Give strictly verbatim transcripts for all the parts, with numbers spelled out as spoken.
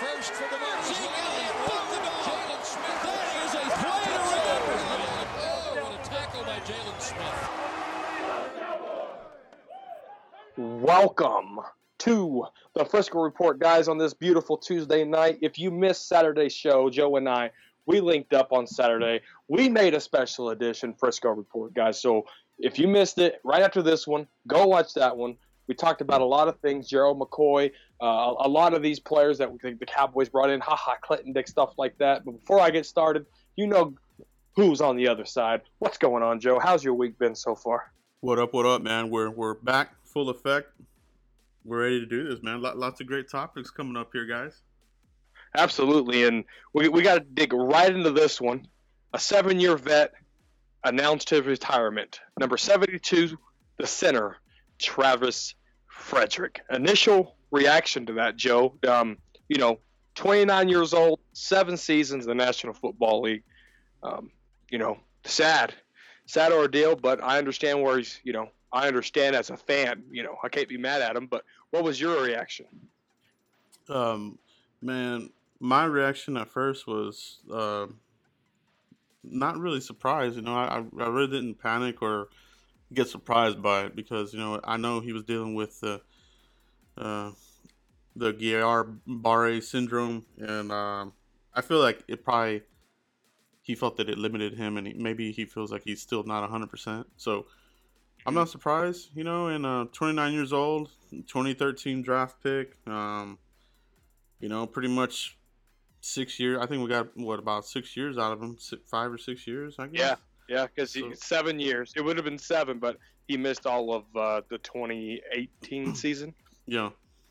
first for the Bucks. Zeke Elliott with the dog. Jalen Smith. That is a play to remember. Oh, what a tackle by Jalen Smith. Welcome to the Frisco Report, guys, on this beautiful Tuesday night. If you missed Saturday's show, Joe and I, we linked up on Saturday. We made a special edition Frisco Report, guys. So if you missed it, right after this one, go watch that one. We talked about a lot of things, Gerald McCoy, uh, a lot of these players that the, the Cowboys brought in, haha, Clinton Dick, stuff like that. But before I get started, you know who's on the other side. What's going on, Joe? How's your week been so far? What up, what up, man? We're we're back, full effect. We're ready to do this, man. Lots of great topics coming up here, guys. Absolutely, and we we got to dig right into this one. A seven-year vet announced his retirement. Number seventy-two, the center, Travis Frederick. Initial reaction to that, Joe. Um, you know, twenty-nine years old, seven seasons in the National Football League. Um, you know, sad, sad ordeal, but I understand where he's, you know, I understand as a fan, you know, I can't be mad at him, but what was your reaction? Um, man, my reaction at first was uh, not really surprised. You know, I, I really didn't panic or get surprised by it because, you know, I know he was dealing with the uh, the Guillain-Barré syndrome, and um, I feel like it probably he felt that it limited him, and he, maybe he feels like he's still not one hundred percent. So I'm not surprised, you know, and uh, twenty-nine years old, twenty thirteen draft pick, um, you know, pretty much six years. I think we got, what, about six years out of him, six, five or six years, I guess. Yeah. Yeah, because So- seven years. It would have been seven, but he missed all of uh, the twenty eighteen season. Yeah.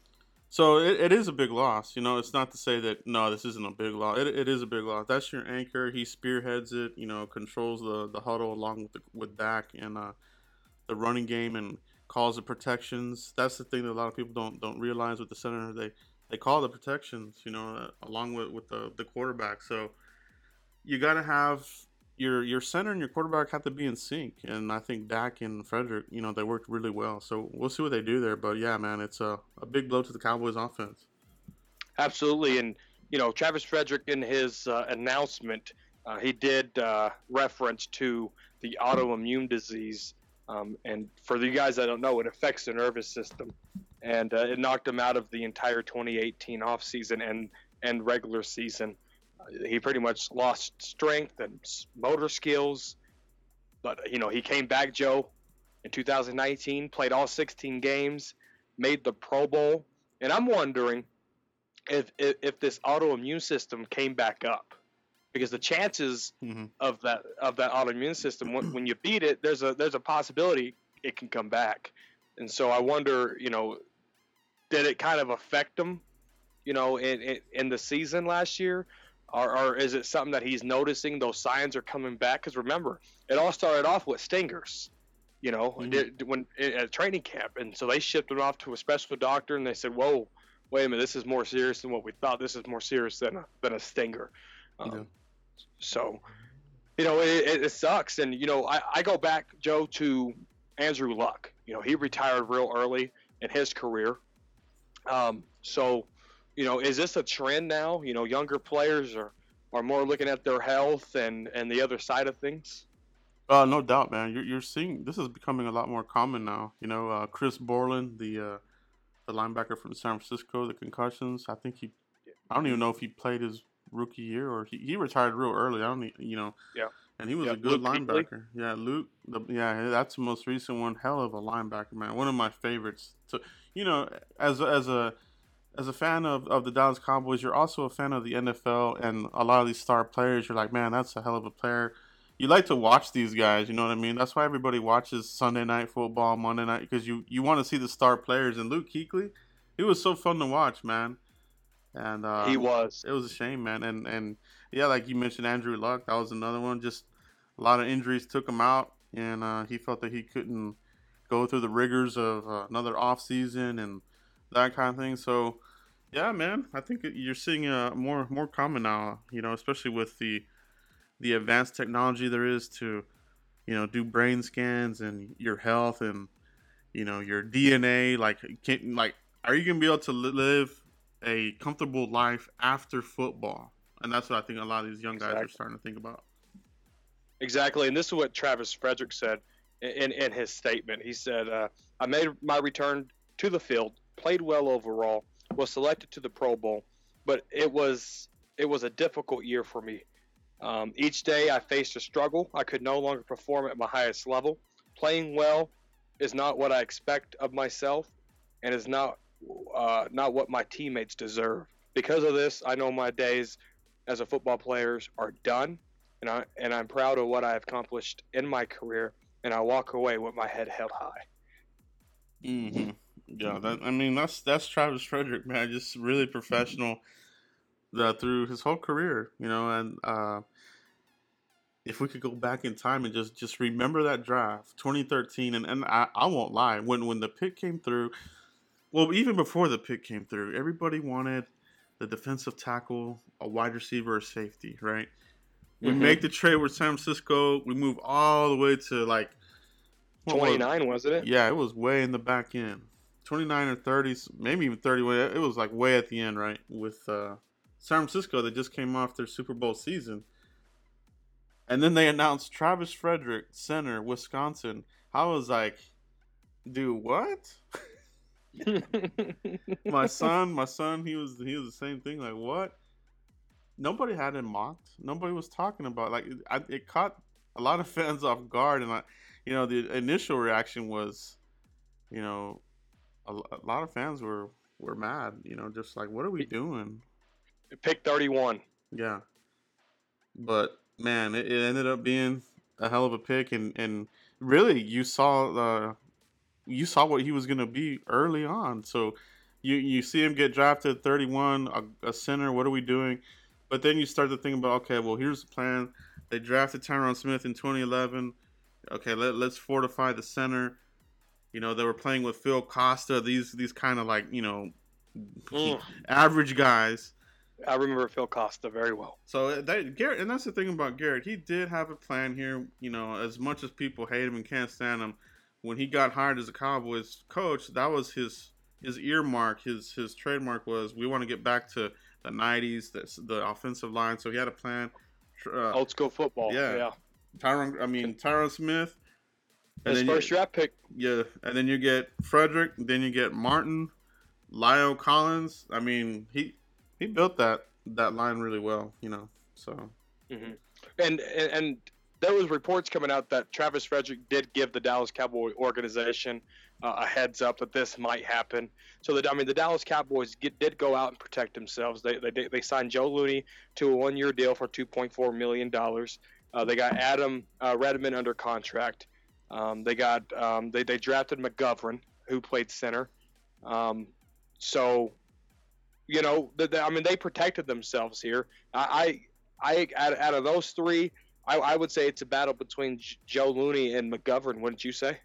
So it, it is a big loss. You know, it's not to say that, no, this isn't a big loss. It, it is a big loss. That's your anchor. He spearheads it, you know, controls the, the huddle along with the, with Dak and uh, the running game and calls the protections. That's the thing that a lot of people don't don't realize with the center. They they call the protections, you know, uh, along with, with the, the quarterback. So you got to have your your center and your quarterback have to be in sync, and I think Dak and Frederick, you know, they worked really well. So we'll see what they do there. But yeah, man, it's a, a big blow to the Cowboys offense. Absolutely, and you know, Travis Frederick in his uh, announcement, uh, he did uh, reference to the autoimmune disease, um, and for the guys that don't know, it affects the nervous system, and uh, it knocked him out of the entire twenty eighteen offseason and and regular season. He pretty much lost strength and motor skills, but you know, he came back, Joe, in two thousand nineteen, played all sixteen games, made the Pro Bowl, and I'm wondering if if, if this autoimmune system came back up, because the chances Mm-hmm. of that of that autoimmune system, when, when you beat it, there's a there's a possibility it can come back, and so I wonder, you know, did it kind of affect him, you know, in in, in the season last year? Or, or is it something that he's noticing those signs are coming back? Because remember, it all started off with stingers, you know, Mhm. it- when at training camp, and so they shipped him off to a special doctor, and they said, "Whoa, wait a minute, this is more serious than what we thought. This is more serious than a, than a stinger." Um, Yeah. So, you know, it, it, it sucks, and you know, I, I go back, Joe, to Andrew Luck. You know, he retired real early in his career. Um, so. You know, is this a trend now? You know, younger players are, are more looking at their health and, and the other side of things. Uh, no doubt, man. You're you're seeing this is becoming a lot more common now. You know, uh, Chris Borland, the uh, the linebacker from San Francisco, the concussions. I think he, I don't even know if he played his rookie year or he, he retired real early. I don't, e- you know. Yeah. And he was Yeah, a good Luke Kuechly. linebacker. Yeah, Luke. The, yeah, that's the most recent one. Hell of a linebacker, man. One of my favorites. To, you know, as a- as a as a fan of, of the Dallas Cowboys, you're also a fan of the N F L and a lot of these star players. You're like, man, that's a hell of a player. You like to watch these guys, you know what I mean? That's why everybody watches Sunday Night Football, Monday Night, because you, you want to see the star players. And Luke Kuechly, he was so fun to watch, man. And uh, He was. It was a shame, man. And and yeah, like you mentioned, Andrew Luck, that was another one. Just a lot of injuries took him out, and uh, he felt that he couldn't go through the rigors of uh, another off season and that kind of thing. So, yeah, man, I think you're seeing uh, more more common now. You know, especially with the the advanced technology there is to, you know, do brain scans and your health and, you know, your D N A. Like, can like, are you gonna be able to li- live a comfortable life after football, and that's what I think a lot of these young guys Exactly. are starting to think about. Exactly, and this is what Travis Frederick said in in his statement. He said, uh, "I made my return to the field, played well overall, was selected to the Pro Bowl, but it was it was a difficult year for me. Um, each day I faced a struggle. I could no longer perform at my highest level. Playing well is not what I expect of myself, and is not uh, not what my teammates deserve. Because of this, I know my days as a football player are done, and I and I'm proud of what I have accomplished in my career, and I walk away with my head held high." Mm-hmm. Yeah, that I mean that's that's Travis Frederick, man, just really professional uh, through his whole career, you know. And uh, if we could go back in time and just just remember that draft, twenty thirteen, and and I, I won't lie, when when the pick came through, well, even before the pick came through, everybody wanted the defensive tackle, a wide receiver, or safety, right? We Mm-hmm. make the trade with San Francisco. We move all the way to like what was- twenty-nine, wasn't it? Yeah, it was way in the back end, twenty-nine or thirty, maybe even thirty. It was like way at the end, right? With uh, San Francisco, that just came off their Super Bowl season, and then they announced Travis Frederick, center, Wisconsin. I was like, dude, what? my son, my son, he was he was the same thing. Like, what? Nobody had him mocked. Nobody was talking about like it, I, it caught a lot of fans off guard, and I, you know, the initial reaction was, you know, a, a lot of fans were were mad. You know, just like, what are we doing? Pick thirty-one. Yeah, but man, it, it ended up being a hell of a pick, and and really, you saw the you saw what he was gonna be early on. So you you see him get drafted thirty-one, a, a center. What are we doing? But then you start to think about, okay, well, here's the plan. They drafted Tyron Smith in twenty eleven. Okay, let, let's fortify the center. You know, they were playing with Phil Costa, these these kind of like, you know, Mm. average guys. I remember Phil Costa very well. So that Garrett, and that's the thing about Garrett. He did have a plan here. You know, as much as people hate him and can't stand him, when he got hired as a Cowboys coach, that was his his earmark. His his trademark was, we want to get back to the nineties, the, the offensive line. So he had a plan. Uh, Old school football. yeah. Yeah. Tyron, I mean Tyron Smith. His then first you, draft pick. Yeah, and then you get Frederick. Then you get Martin, Lyle Collins. I mean, he he built that that line really well. You know, so. Mm-hmm. And, and and there was reports coming out that Travis Frederick did give the Dallas Cowboy organization uh, a heads up that this might happen. So that I mean, the Dallas Cowboys get, did go out and protect themselves. They they they signed Joe Looney to a one-year deal for two point four million dollars. Uh, they got Adam uh, Redmond under contract. Um, they got um, they they drafted McGovern, who played center. Um, so, you know, the, the, I mean, they protected themselves here. I, I, I out, out of those three, I, I would say it's a battle between J- Joe Looney and McGovern. Wouldn't you say?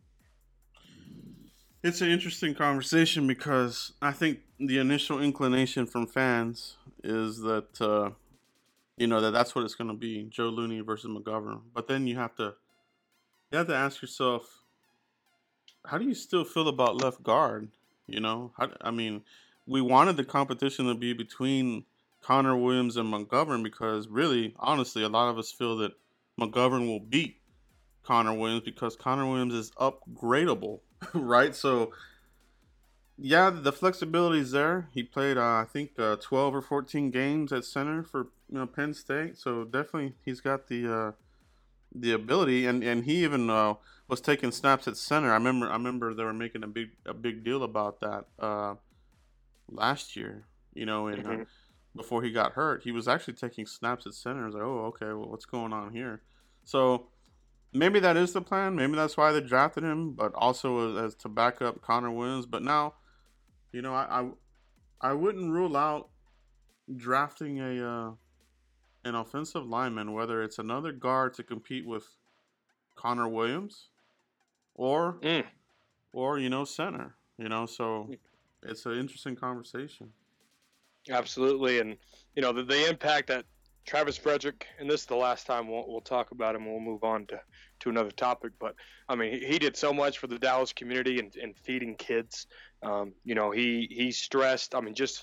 It's an interesting conversation because I think the initial inclination from fans is that, uh, you know, that that's what it's going to be, Joe Looney versus McGovern. But then you have to, you have to ask yourself, how do you still feel about left guard? You know, how, I mean, we wanted the competition to be between Connor Williams and McGovern because really, honestly, a lot of us feel that McGovern will beat Connor Williams because Connor Williams is upgradable, right? So, yeah, the flexibility is there. He played, uh, I think, uh, twelve or fourteen games at center for you know Penn State, so definitely he's got the uh, the ability, and, and he even uh, was taking snaps at center. I remember I remember they were making a big a big deal about that uh, last year. You know, and Mm-hmm. uh, before he got hurt, he was actually taking snaps at center. I was like, oh, okay, well, what's going on here? So maybe that is the plan. Maybe that's why they drafted him, but also as, as to back up Connor Williams. But now, you know, I I, I wouldn't rule out drafting a uh, an offensive lineman, whether it's another guard to compete with Connor Williams, or Mm. or you know center. You know, so it's an interesting conversation. Absolutely, and you know the, the impact that Travis Frederick, and this is the last time we'll, we'll talk about him. We'll move on to, to another topic, but I mean he, he did so much for the Dallas community and, and feeding kids. Um, you know he he stressed. I mean just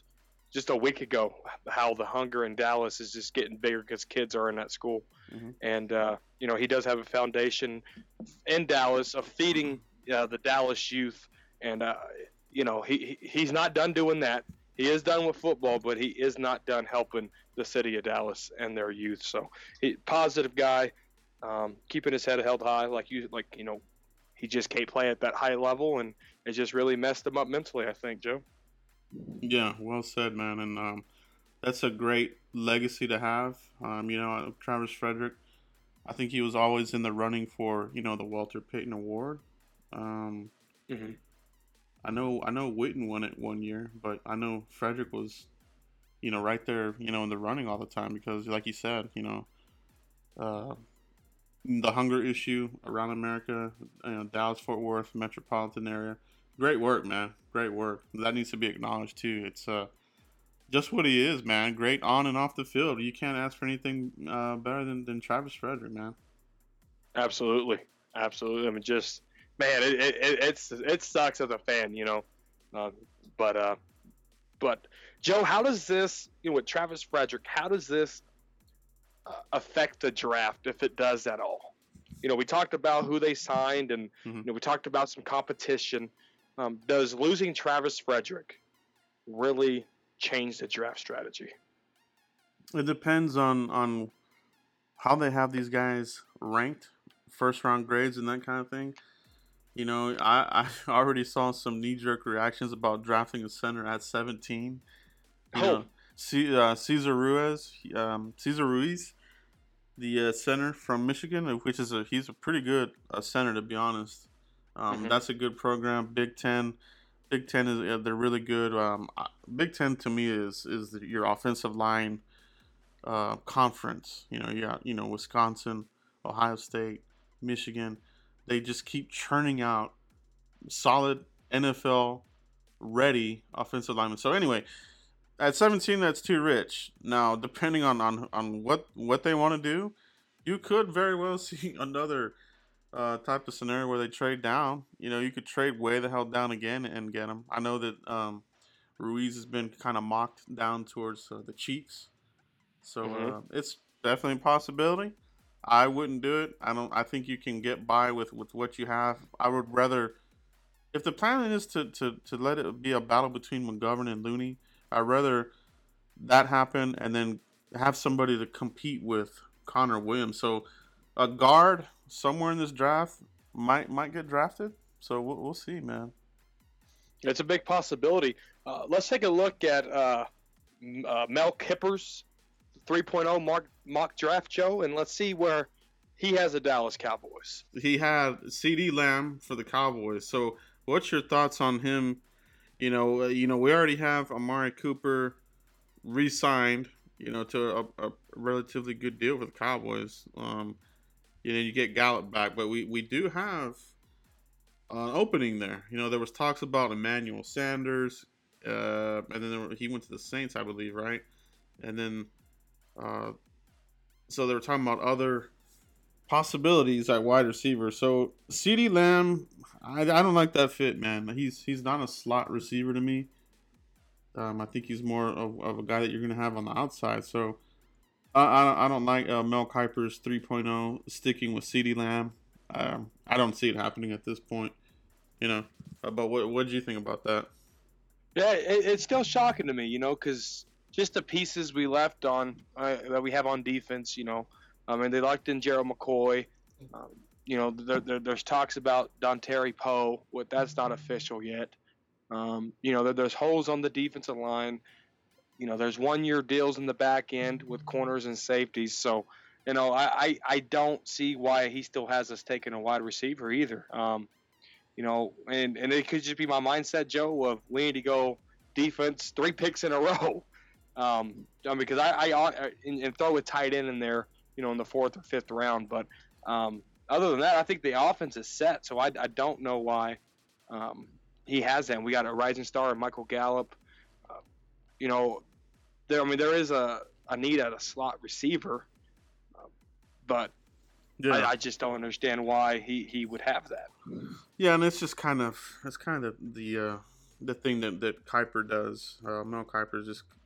just a week ago how the hunger in Dallas is just getting bigger because kids are in that school. Mm-hmm. And, uh, you know, he does have a foundation in Dallas of feeding uh, the Dallas youth. And, uh, you know, he he's not done doing that. He is done with football, but he is not done helping the city of Dallas and their youth. So, he, positive guy, um, keeping his head held high, like you, like you know, he just can't play at that high level, and it just really messed him up mentally, I think, Joe. Yeah, well said, man. And um, that's a great legacy to have. Um, you know, Travis Frederick, I think he was always in the running for, you know, the Walter Payton Award. Um, mm-hmm. I know, I know Witten won it one year, but I know Frederick was, you know, right there, you know, in the running all the time because, like you said, you know, uh, the hunger issue around America, you know, Dallas, Fort Worth, metropolitan area. Great work, man. Great work. That needs to be acknowledged too. It's uh, just what he is, man. Great on and off the field. You can't ask for anything uh, better than, than Travis Frederick, man. Absolutely, absolutely. I mean, just man, it it, it it's it sucks as a fan, you know. Uh, but uh, but Joe, how does this, you know, with Travis Frederick, how does this uh, affect the draft if it does at all? You know, we talked about who they signed, and Mhm. you know, we talked about some competition. Um, does losing Travis Frederick really change the draft strategy? It depends on on how they have these guys ranked, first round grades and that kind of thing. You know, I, I already saw some knee jerk reactions about drafting a center at seventeen. You Oh. know, C, uh, Cesar Ruiz, um, Cesar Ruiz, the uh, center from Michigan, which is a he's a pretty good uh, center to be honest. Um, Mhm. That's a good program. Big Ten, Big Ten is uh, they're really good. Um, uh, Big Ten to me is is the, your offensive line uh, conference. You know, you got you know Wisconsin, Ohio State, Michigan. They just keep churning out solid N F L ready offensive linemen. So anyway, at seventeen, that's too rich. Now, depending on on, on what what they want to do, you could very well see another uh, type of scenario where they trade down. You know, you could trade way the hell down again and get them. I know that um, Ruiz has been kind of mocked down towards uh, the Chiefs, so Mhm. uh, it's definitely a possibility. I wouldn't do it. I don't. I think you can get by with, with what you have. I would rather, if the plan is to, to, to let it be a battle between McGovern and Looney, I'd rather that happen and then have somebody to compete with Connor Williams. So a guard somewhere in this draft might might get drafted. So we'll, we'll see, man. It's a big possibility. Uh, let's take a look at uh, M- uh, Mel Kiper's three point oh mock, mock draft, Joe, and let's see where he has the Dallas Cowboys. He had CeeDee Lamb for the Cowboys. So what's your thoughts on him? You know, uh, you know, we already have Amari Cooper re-signed, you know, to a, a relatively good deal for the Cowboys. Um, you know, you get Gallup back, but we, we do have an opening there. You know, there was talks about Emmanuel Sanders, uh, and then there were, he went to the Saints, I believe, right? And then, uh, so they were talking about other possibilities at wide receiver. So CeeDee Lamb, I, I don't like that fit, man. He's he's not a slot receiver to me. Um, I think he's more of, of a guy that you're going to have on the outside. So I, I, I don't like uh, Mel Kiper's three point oh sticking with CeeDee Lamb. Um, I don't see it happening at this point. You know, uh, but what what did you think about that? Yeah, it, it's still shocking to me, you know, because just the pieces we left on uh, that we have on defense, you know, I mean, they locked in Gerald McCoy. Um, you know, there, there, there's talks about Dontari Poe. What that's not official yet. Um, you know, there, there's holes on the defensive line. You know, there's one-year deals in the back end with corners and safeties. So, you know, I, I, I don't see why he still has us taking a wide receiver either. Um, you know, and, and it could just be my mindset, Joe, of we need to go defense three picks in a row. Um, I mean, because I, I, I and, and throw a tight end in there, you know, in the fourth or fifth round. But um, other than that, I think the offense is set. So I, I don't know why um, he has that. We got a rising star, Michael Gallup. Uh, you know, there. I mean, there is a, a need at a slot receiver, uh, but Yeah, I, I just don't understand why he, he would have that. yeah, and it's just kind of it's kind of the uh, the thing that that Kiper does. Uh, Mel Kiper is just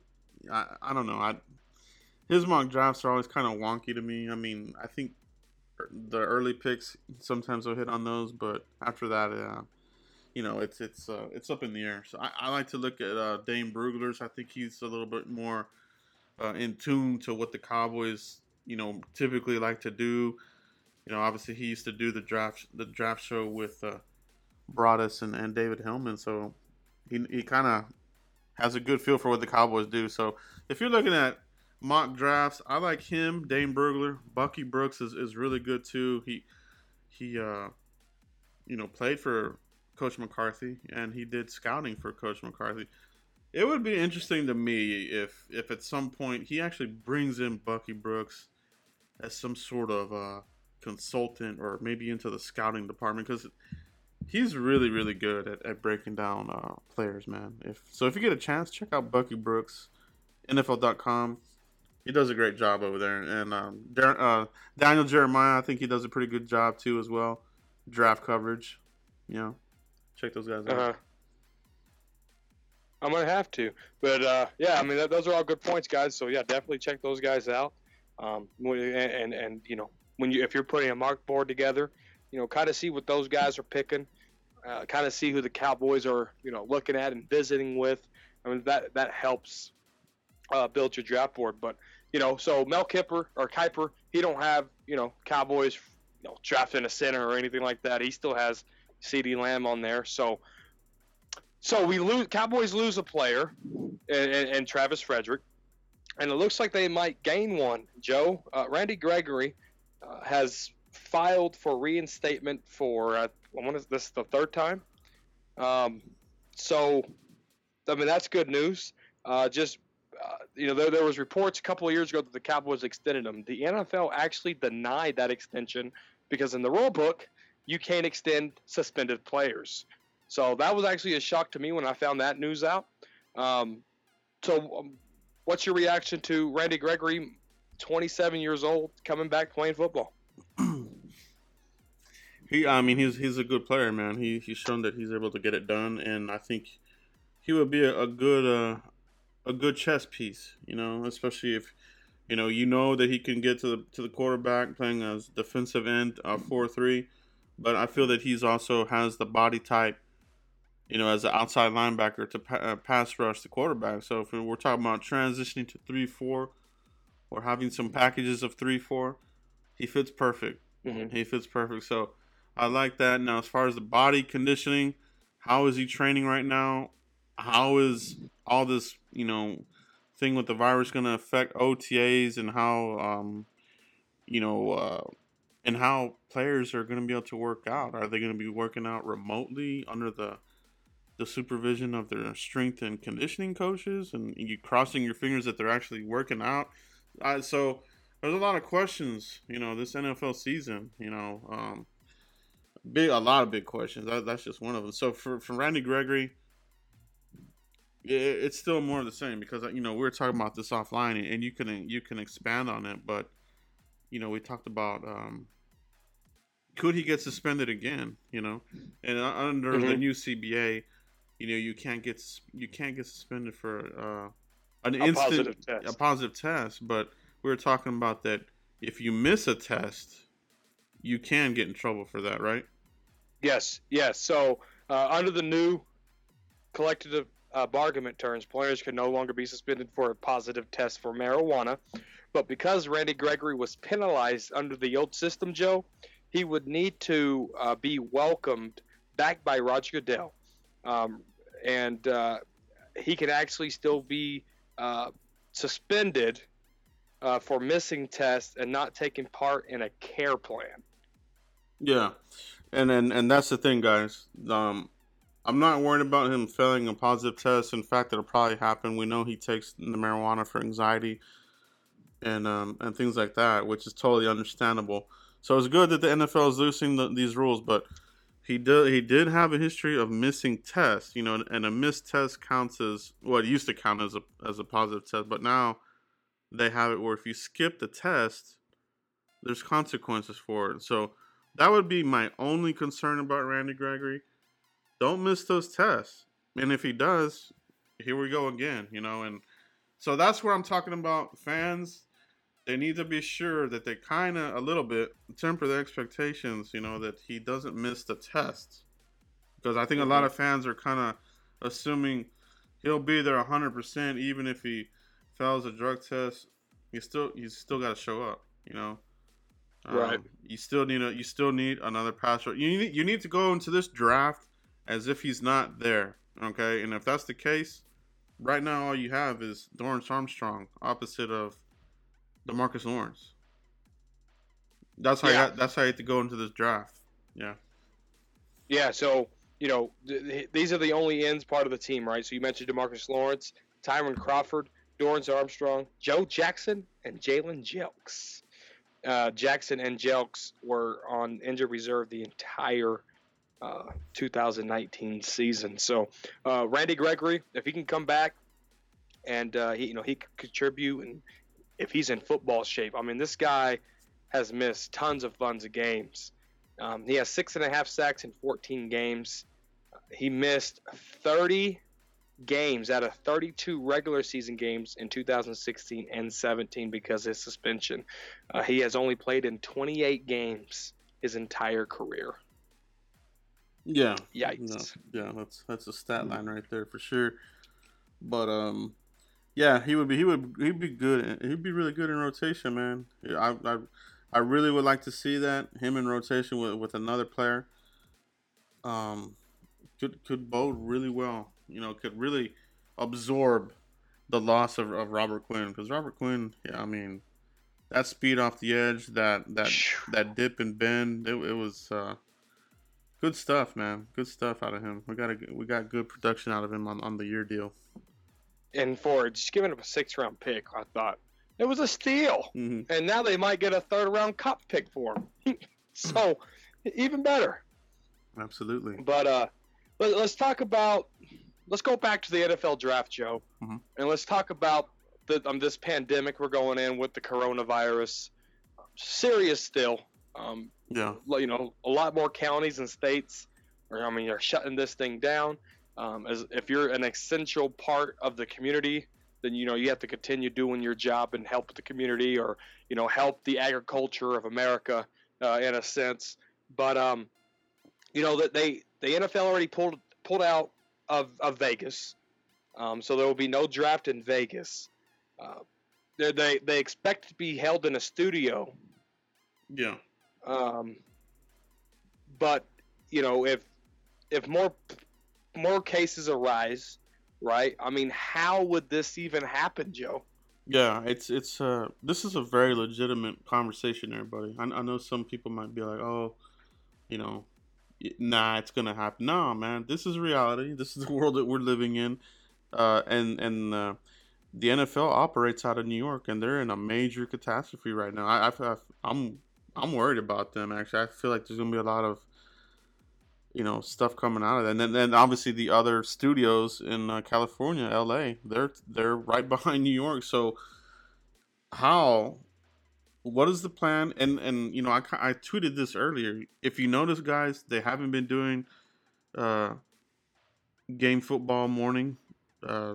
I, I don't know. I his mock drafts are always kind of wonky to me. I mean, I think the early picks sometimes will hit on those, but after that, uh, you know, it's it's uh, it's up in the air. So I, I like to look at uh, Dane Brugler's. I think he's a little bit more uh, in tune to what the Cowboys, you know, typically like to do. You know, obviously he used to do the draft the draft show with uh, Broadus and, and David Hillman, so he he kind of has a good feel for what the Cowboys do. So if you're looking at mock drafts, I like him, Dane Brugler. Bucky Brooks is, is really good too. He he uh you know played for Coach McCarthy and he did scouting for Coach McCarthy. It would be interesting to me if if at some point he actually brings in Bucky Brooks as some sort of uh, consultant or maybe into the scouting department, because he's really really good at, at breaking down uh, players, man. If so, if you get a chance, check out Bucky Brooks, N F L dot com. He does a great job over there, and um, Dar- uh, Daniel Jeremiah, I think he does a pretty good job too as well. Draft coverage, you know, check those guys out. Uh-huh. I'm gonna have to, but uh, yeah, I mean th- those are all good points, guys. So yeah, definitely check those guys out. Um, and, and and you know when you if you're putting a mark board together, you know, kind of see what those guys are picking, uh, kind of see who the Cowboys are, you know, looking at and visiting with. I mean that that helps uh, build your draft board. But you know, so Mel Kiper or Kiper, he don't have you know Cowboys, you know, drafting a center or anything like that. He still has CeeDee Lamb on there. So. So we lose. Cowboys lose a player, and, and, and Travis Frederick, and it looks like they might gain one. Joe, uh, Randy Gregory uh, has filed for reinstatement for. Uh, I want to, this is the third time. Um, so, I mean that's good news. Uh, just uh, you know, there, there was reports a couple of years ago that the Cowboys extended him. The N F L actually denied that extension because in the rule book you can't extend suspended players. So that was actually a shock to me when I found that news out. Um, so um, what's your reaction to Randy Gregory, twenty-seven years old, coming back playing football? he, I mean, he's he's a good player, man. He he's shown that he's able to get it done, and I think he would be a, a good uh, a good chess piece. You know, especially if you know you know that he can get to the to the quarterback playing as defensive end, uh, four three. But I feel that he's also has the body type, you know, as an outside linebacker to pa- uh, pass rush the quarterback. So if we're talking about transitioning to three four or having some packages of three four, he fits perfect. Mm-hmm. He fits perfect. So I like that. Now, as far as the body conditioning, how is he training right now? How is all this, you know, thing with the virus going to affect O T As and how, um, you know, uh, and how players are going to be able to work out? Are they going to be working out remotely under the the supervision of their strength and conditioning coaches, and you crossing your fingers that they're actually working out? Uh, so there's a lot of questions, you know, this N F L season, you know, um, big, a lot of big questions. That, that's just one of them. So for, for Randy Gregory, it, it's still more of the same because, you know, we were talking about this offline and you can, you can expand on it, but you know, we talked about, um, could he get suspended again, you know, and under mm-hmm. the new C B A, you know, you can't get you can't get suspended for uh, an a instant positive test. a positive test. But we were talking about that if you miss a test, you can get in trouble for that, right? Yes, yes. So uh, under the new collective uh, bargaining terms, players can no longer be suspended for a positive test for marijuana. But because Randy Gregory was penalized under the old system, Joe, he would need to uh, be welcomed back by Roger Goodell. Um, and uh, he can actually still be uh, suspended uh, for missing tests and not taking part in a care plan. Yeah, and and, and that's the thing, guys. Um, I'm not worried about him failing a positive test. In fact, it'll probably happen. We know he takes the marijuana for anxiety and um, and things like that, which is totally understandable. So it's good that the N F L is loosening the, these rules, but he did he did have a history of missing tests, you know, and a missed test counts as what well, it used to count as a as a positive test, but now they have it where if you skip the test, there's consequences for it. So that would be my only concern about Randy Gregory. Don't miss those tests, and if he does, here we go again, you know, and So that's where I'm talking about. Fans, they need to be sure that they kind of a little bit temper their expectations. You know, that he doesn't miss the test, because I think a lot Mm-hmm. of fans are kind of assuming he'll be there one hundred percent even if he fails a drug test. You still you still got to show up. You know, Right. um, you still need a you still need another pass rush. You need you need to go into this draft as if he's not there. Okay, and if that's the case, right now all you have is Dorrance Armstrong opposite of DeMarcus Lawrence. That's how you Yeah. ha- that's how you have to go into this draft. Yeah. Yeah. So you know th- th- these are the only ends part of the team, right? So you mentioned DeMarcus Lawrence, Tyron Crawford, Dorrance Armstrong, Joe Jackson, and Jalen Jelks. Uh, Jackson and Jelks were on injured reserve the entire uh, two thousand nineteen season. So uh, Randy Gregory, if he can come back and uh, he, you know, he could contribute, and if he's in football shape, I mean, this guy has missed tons of tons of games. Um, he has six and a half sacks in fourteen games. He missed thirty games out of thirty-two regular season games in two thousand sixteen and seventeen because of his suspension. Uh, he has only played in twenty-eight games his entire career. Yeah. Yikes. No, yeah, that's that's a stat line right there for sure. But um, yeah, he would be he would he'd be good. He'd be really good in rotation, man. Yeah, I I, I really would like to see that him in rotation with, with another player. Um, could could bode really well. You know, could really absorb the loss of, of Robert Quinn, because Robert Quinn, yeah, I mean, that speed off the edge, that that that dip and bend, it, it was uh, good stuff, man. Good stuff out of him. We got a, we got good production out of him on, on the year deal. And for just giving up a six round pick, I thought it was a steal. Mm-hmm. And now they might get a third round cup pick for him. So even better. Absolutely. But uh, let, let's talk about. Let's go back to the N F L draft, Joe, Mhm. and let's talk about the, um, this pandemic we're going in with the coronavirus. Serious still. Um, Yeah. you know, a lot more counties and states are, I mean, they're shutting this thing down. Um, as if you're an essential part of the community, then you know you have to continue doing your job and help the community, or you know, help the agriculture of America uh, in a sense. But um, you know that they the N F L already pulled pulled out of, of Vegas, um, so there will be no draft in Vegas. Uh, they, they they expect to be held in a studio, Yeah. um, but you know if if more more cases arise, right? I mean, how would this even happen, Joe? Yeah, it's it's uh this is a very legitimate conversation, everybody. I, I know some people might be like, oh, you know, y- nah, it's gonna happen. No, man, this is reality. This is the world that we're living in, uh, and and uh, the N F L operates out of New York, and they're in a major catastrophe right now. I, I, I I'm I'm worried about them. Actually, I feel like there's gonna be a lot of you know stuff coming out of that, and then, then obviously the other studios in uh, California, L A, they're they're right behind New York. So how? What is the plan? And and you know, I I tweeted this earlier. If you notice, guys, they haven't been doing uh, game football morning. Uh,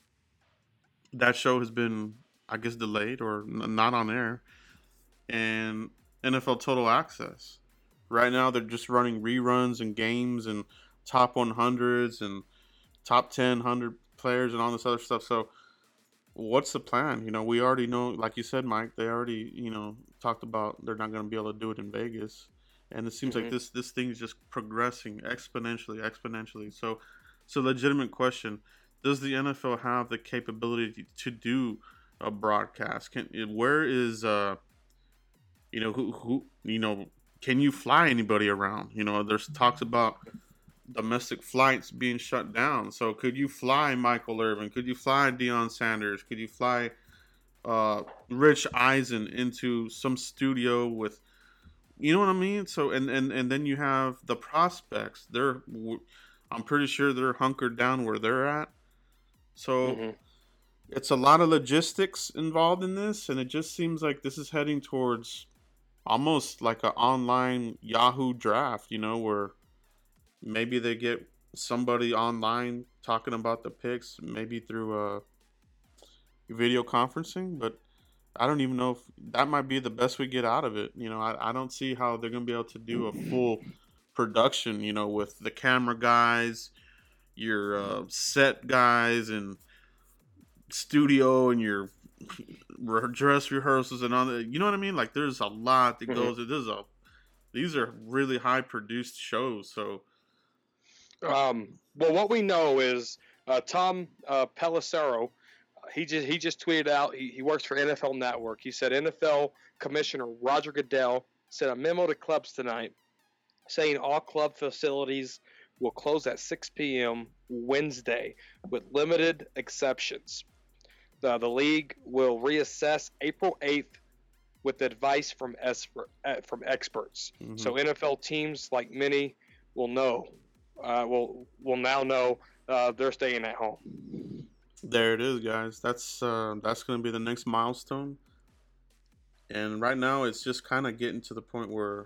that show has been, I guess, delayed or n- not on air. And N F L Total Access. Right now, they're just running reruns and games and top one hundreds and top ten, one hundred players and all this other stuff. So, what's the plan? You know, we already know, like you said, Mike, they already, you know, talked about they're not going to be able to do it in Vegas. And it seems like Mhm. this this thing is just progressing exponentially, exponentially. So, it's a legitimate question. Does the N F L have the capability to do a broadcast? Can where is uh you know who who you know can you fly anybody around? You know, there's talks about domestic flights being shut down. So could you fly Michael Irvin? Could you fly Deion Sanders? Could you fly uh, Rich Eisen into some studio with, you know what I mean? So and and and then you have the prospects. They're, I'm pretty sure they're hunkered down where they're at. So Mhm. it's a lot of logistics involved in this, and it just seems like this is heading towards almost like an online Yahoo draft. You know, where maybe they get somebody online talking about the picks, maybe through a video conferencing, but I don't even know if that might be the best we get out of it. You know, I, I don't see how they're going to be able to do a full production, you know, with the camera guys, your uh, set guys, and studio, and your dress rehearsals and all that. You know what I mean? Like, there's a lot that goes. Mm-hmm. There's a these are really high produced shows. So, um, well, what we know is uh, Tom uh, Pelissero. He just he just tweeted out. He, he works for N F L Network. He said N F L Commissioner Roger Goodell sent a memo to clubs tonight saying all club facilities will close at six p.m. Wednesday with limited exceptions. The, the league will reassess April eighth with advice from expert, uh, from experts. Mm-hmm. So N F L teams, like many, will know uh, will will now know uh, they're staying at home. There it is, guys. That's uh, that's going to be the next milestone. And right now, it's just kind of getting to the point where,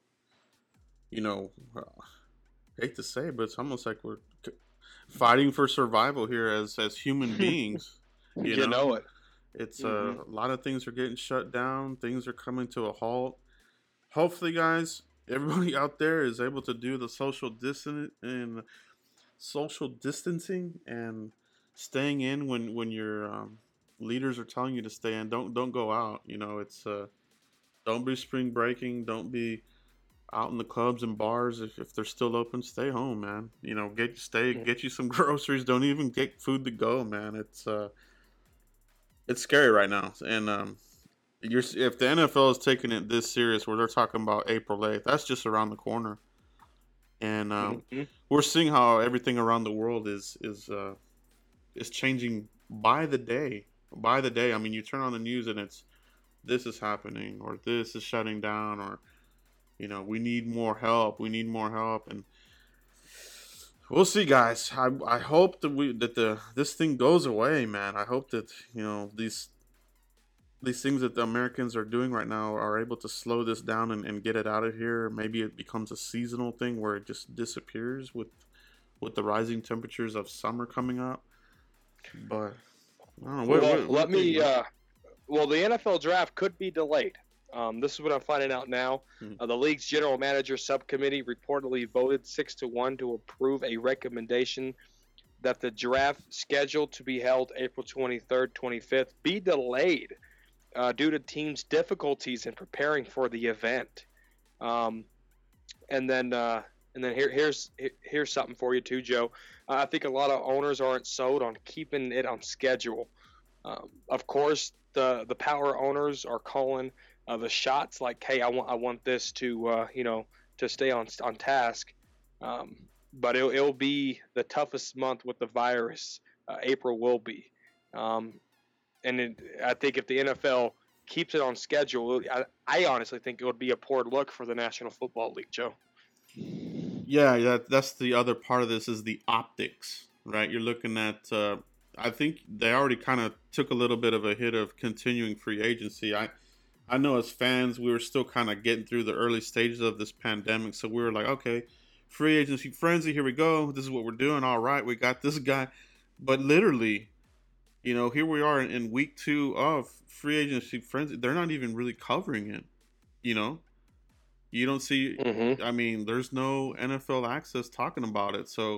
you know, uh, I hate to say it, but it's almost like we're fighting for survival here as as human beings. You, you know? know it. It's mm-hmm. uh, a lot of things are getting shut down. Things are coming to a halt. Hopefully, guys, everybody out there is able to do the social distance and social distancing and staying in when when your um, leaders are telling you to stay in. Don't don't go out. You know, it's uh, don't be spring breaking. Don't be out in the clubs and bars if, if they're still open. Stay home, man. You know, get stay get you some groceries. Don't even get food to go, man. It's uh, it's scary right now. And um, you're if the N F L is taking it this serious, where they're talking about April eighth, that's just around the corner. And um, mm-hmm. we're seeing how everything around the world is is uh, is changing by the day. By the day. I mean, you turn on the news and it's this is happening, or this is shutting down, or you know, we need more help. We need more help, and we'll see, guys. I I hope that we that the this thing goes away, man. I hope that you know these these things that the Americans are doing right now are able to slow this down and, and get it out of here. Maybe it becomes a seasonal thing where it just disappears with with the rising temperatures of summer coming up. But I don't know. What, well, what, what let me. Uh, well, the N F L draft could be delayed. Um, this is what I'm finding out now. Hmm. Uh, the league's general manager subcommittee reportedly voted six to one to approve a recommendation that the draft scheduled to be held April twenty-third, twenty-fifth be delayed uh, due to teams' difficulties in preparing for the event. Um, and then, uh, and then here, here's here's something for you too, Joe. Uh, I think a lot of owners aren't sold on keeping it on schedule. Um, of course, the the power owners are calling Uh, the shots, like, hey, I want I want this to uh, you know to stay on on task, um, but it'll, it'll be the toughest month with the virus. Uh, April will be, um, and it, I think if the N F L keeps it on schedule, I, I honestly think it would be a poor look for the National Football League, Joe. Yeah, that that's the other part of this is the optics, right? You're looking at. Uh, I think they already kind of took a little bit of a hit of continuing free agency. I. I know as fans, we were still kind of getting through the early stages of this pandemic. So we were like, okay, free agency frenzy, here we go. This is what we're doing. All right, we got this guy. But literally, you know, here we are in, in week two of free agency frenzy. They're not even really covering it, you know. You don't see, mm-hmm. I mean, there's no N F L Access talking about it. So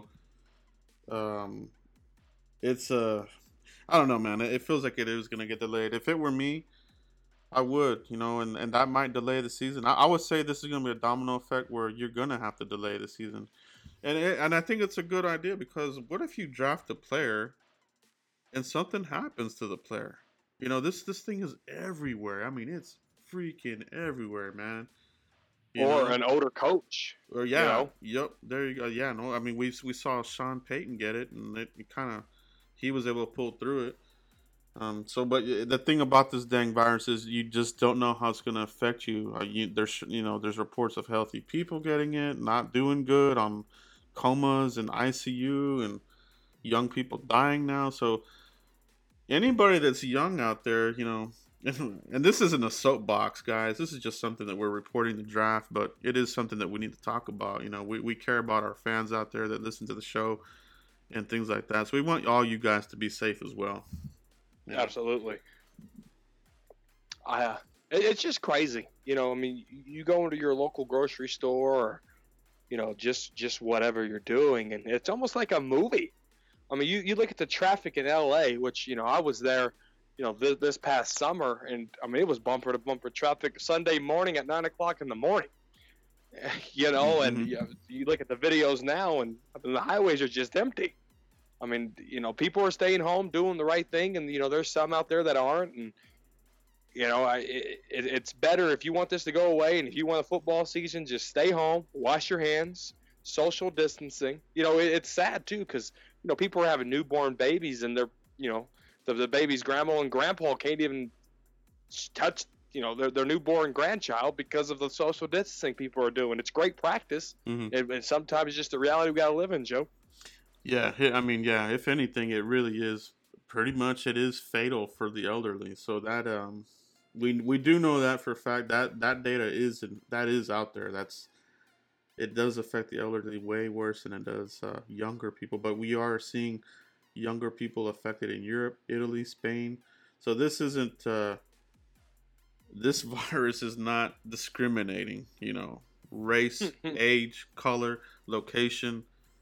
um, it's, uh, I don't know, man. It feels like it is going to get delayed. If it were me, I would, you know, and, and that might delay the season. I, I would say this is going to be a domino effect where you're going to have to delay the season. And it, and I think it's a good idea because what if you draft a player and something happens to the player? You know, this this thing is everywhere. I mean, it's freaking everywhere, man. You or know? An older coach. Or, yeah. You know? Yep. There you go. Yeah, no, I mean, we, we saw Sean Payton get it, and it, it kind of, he was able to pull through it. Um, so, but the thing about this dang virus is you just don't know how it's going to affect you. Uh, you. There's, you know, there's reports of healthy people getting it, not doing good, on comas and I C U, and young people dying now. So, anybody that's young out there, you know, and this isn't a soapbox, guys. This is just something that we're reporting the draft, but it is something that we need to talk about. You know, we, we care about our fans out there that listen to the show and things like that. So, we want all you guys to be safe as well. Yeah. Absolutely. I, uh, it, it's just crazy. You know, I mean, you go into your local grocery store, or, you know, just just whatever you're doing, and it's almost like a movie. I mean, you, you look at the traffic in L A, which, you know, I was there, you know, this, this past summer, and I mean, it was bumper to bumper traffic Sunday morning at nine o'clock in the morning. You know, and Mhm. you, you look at the videos now, and I mean, the highways are just empty. I mean, you know, people are staying home doing the right thing, and, you know, there's some out there that aren't, and, you know, I, it, it's better if you want this to go away, and if you want a football season, just stay home, wash your hands, social distancing. You know, it, it's sad too, because, you know, people are having newborn babies, and they're, you know, the, the baby's grandma and grandpa can't even touch, you know, their, their newborn grandchild because of the social distancing people are doing. It's great practice, Mhm. and, and sometimes it's just the reality we got to live in, Joe. Yeah, hi- I mean, yeah. If anything, it really is pretty much it is fatal for the elderly. So that um, we we do know that for a fact. That that data is that is out there. That's it does affect the elderly way worse than it does uh, younger people. But we are seeing younger people affected in Europe, Italy, Spain. So this isn't uh, this virus is not discriminating. You know, race, age, color, location.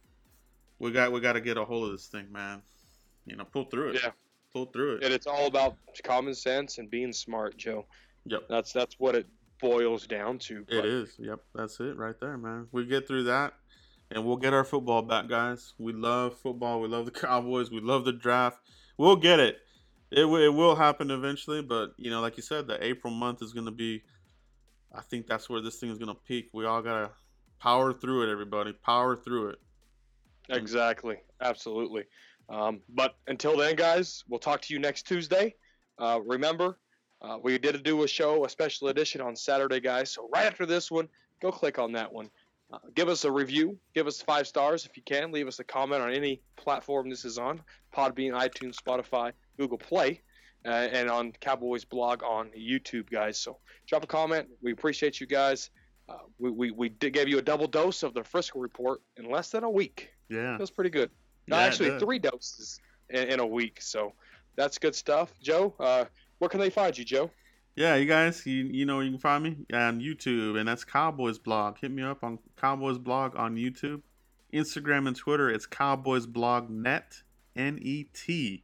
We got we got to get a hold of this thing, man. You know, pull through it. Yeah. Pull through it. And it's all about common sense and being smart, Joe. Yep. That's that's what it boils down to. It But is. Yep. That's it right there, man. We get through that and we'll get our football back, guys. We love football. We love the Cowboys. We love the draft. We'll get it. It, w- it will happen eventually, but, you know, like you said, the April month is going to be, I think that's where this thing is going to peak. We all got to power through it, everybody. Power through it. Exactly. Absolutely. Um, but until then, guys, we'll talk to you next Tuesday. Uh, remember, uh, we did do a show, a special edition on Saturday, guys. So right after this one, go click on that one. Uh, give us a review. Give us five stars if you can. Leave us a comment on any platform this is on. Podbean, iTunes, Spotify, Google Play, uh, and on Cowboys blog on YouTube, guys. So drop a comment. We appreciate you guys. Uh, we, we, we did give you a double dose of the Frisco Report in less than a week. Yeah. Feels pretty good. No, Yeah, it actually, does. three doses in, in a week. So that's good stuff. Joe, uh, where can they find you, Joe? Yeah, you guys, you, you know where you can find me on YouTube, and that's Cowboys Blog. Hit me up on Cowboys Blog on YouTube. Instagram and Twitter, it's Cowboys Blog Net, N E T.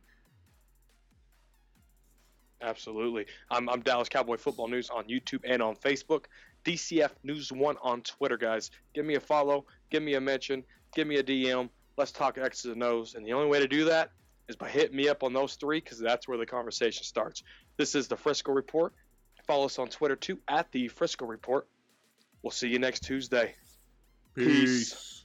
Absolutely. I'm, I'm Dallas Cowboy Football News on YouTube and on Facebook. D C F News one on Twitter, guys. Give me a follow. Give me a mention. Give me a D M. Let's talk X's and O's. And the only way to do that is by hitting me up on those three, because that's where the conversation starts. This is the Frisco Report. Follow us on Twitter, too, at the Frisco Report. We'll see you next Tuesday. Peace.